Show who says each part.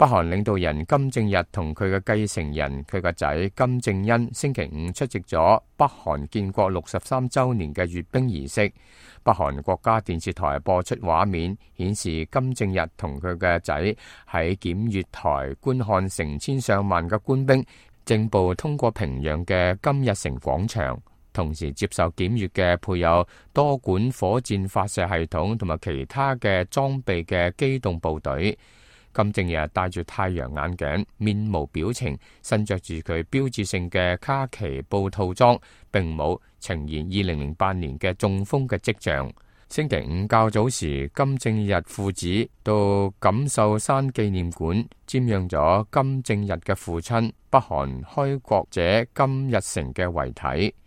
Speaker 1: 北韓領導人金正日同佢嘅繼承人佢個仔金正恩星期五出席咗北韓建國63週年嘅閱兵儀式。北韓國家電視台播出畫面，顯示金正日同佢嘅仔喺檢閱台觀看成千上萬嘅官兵正步通過平壤嘅金日成廣場，同時接受檢閱嘅配有多管火箭發射系統同埋其他嘅裝備嘅機動部隊。金正日戴住太陽眼鏡，面無表情，身着住佢標誌性嘅卡其布套裝，並冇呈現2008年嘅中風嘅跡象。星期五較早時，金正日父子到錦繡山紀念館瞻仰咗金正日嘅父親北韓開國者金日成嘅遺體。